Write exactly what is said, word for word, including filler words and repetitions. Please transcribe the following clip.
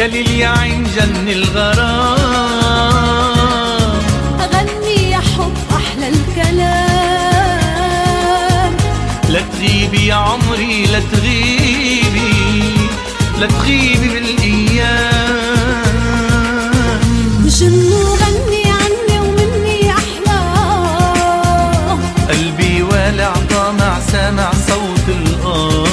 يا ليل يا عين جن الغرام، غني يا حب أحلى الكلام. لا تغيبي يا عمري لا تغيبي، لا تغيبي بالأيام. جن وغني عني ومني أحلى، قلبي والع طامع سامع صوت الآه.